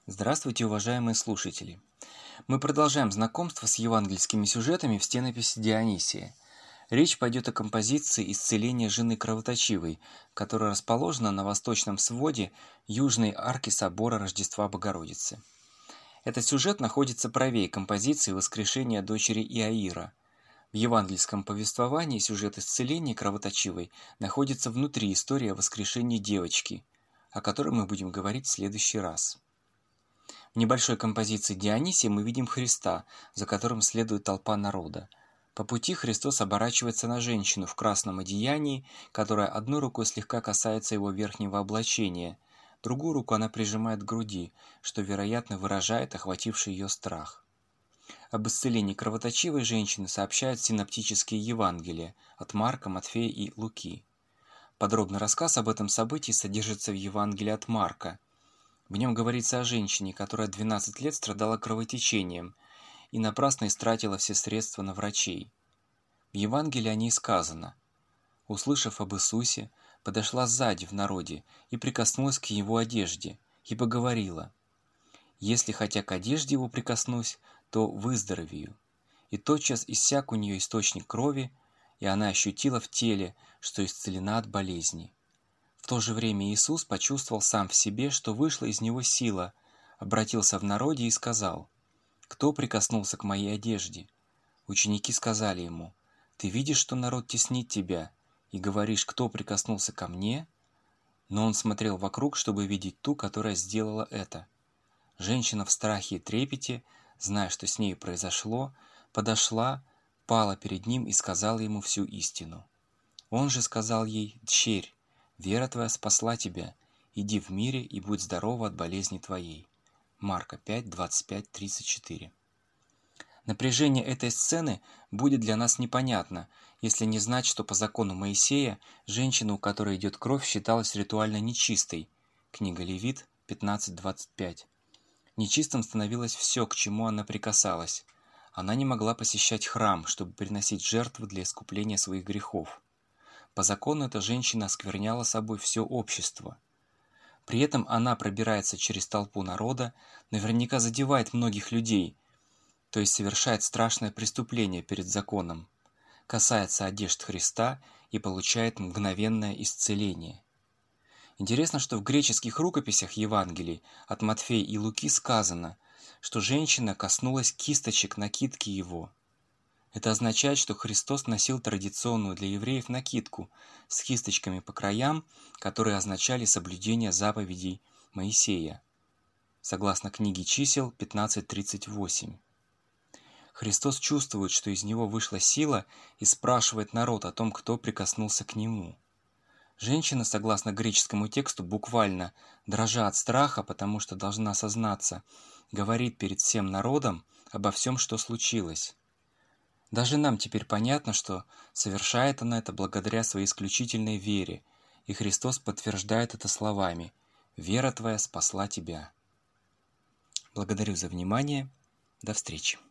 Здравствуйте, уважаемые слушатели! Мы продолжаем знакомство с евангельскими сюжетами в стенописи Дионисия. Речь пойдет о композиции «Исцеление жены кровоточивой», которая расположена на восточном своде южной арки собора Рождества Богородицы. Этот сюжет находится правее композиции «Воскрешение дочери Иаира». В евангельском повествовании сюжет исцеления кровоточивой находится внутри истории о воскрешении девочки, о которой мы будем говорить в следующий раз. В небольшой композиции Дионисия мы видим Христа, за которым следует толпа народа. По пути Христос оборачивается на женщину в красном одеянии, которая одной рукой слегка касается его верхнего облачения, другую руку она прижимает к груди, что, вероятно, выражает охвативший ее страх. Об исцелении кровоточивой женщины сообщают синоптические Евангелия от Марка, Матфея и Луки. Подробный рассказ об этом событии содержится в Евангелии от Марка. В нем говорится о женщине, которая 12 лет страдала кровотечением и напрасно истратила все средства на врачей. В Евангелии о ней сказано: «Услышав об Иисусе, подошла сзади в народе и прикоснулась к его одежде, ибо говорила: если хотя к одежде его прикоснусь, то выздоровею. И тотчас иссяк у нее источник крови, и она ощутила в теле, что исцелена от болезни». В то же время Иисус почувствовал сам в себе, что вышла из него сила, обратился в народе и сказал: «Кто прикоснулся к моей одежде?» Ученики сказали ему: «Ты видишь, что народ теснит тебя, и говоришь: кто прикоснулся ко мне?» Но он смотрел вокруг, чтобы видеть ту, которая сделала это. Женщина в страхе и трепете, зная, что с ней произошло, подошла, пала перед ним и сказала ему всю истину. Он же сказал ей: «Дщерь, вера твоя спасла тебя, иди в мире и будь здорова от болезни твоей». Марка 5, 25, 34. Напряжение этой сцены будет для нас непонятно, если не знать, что по закону Моисея женщина, у которой идет кровь, считалась ритуально нечистой. Книга Левит 15:25. Нечистым становилось все, к чему она прикасалась. Она не могла посещать храм, чтобы приносить жертвы для искупления своих грехов. По закону эта женщина оскверняла собой все общество. При этом она пробирается через толпу народа, наверняка задевает многих людей, то есть совершает страшное преступление перед законом, касается одежд Христа и получает мгновенное исцеление. Интересно, что в греческих рукописях Евангелий от Матфея и Луки сказано, что женщина коснулась кисточек накидки его. Это означает, что Христос носил традиционную для евреев накидку с кисточками по краям, которые означали соблюдение заповедей Моисея, согласно книге Чисел 15:38. Христос чувствует, что из него вышла сила, и спрашивает народ о том, кто прикоснулся к нему. Женщина, согласно греческому тексту, буквально, дрожа от страха, потому что должна сознаться, говорит перед всем народом обо всем, что случилось. Даже нам теперь понятно, что совершает она это благодаря своей исключительной вере, и Христос подтверждает это словами: «Вера твоя спасла тебя». Благодарю за внимание. До встречи.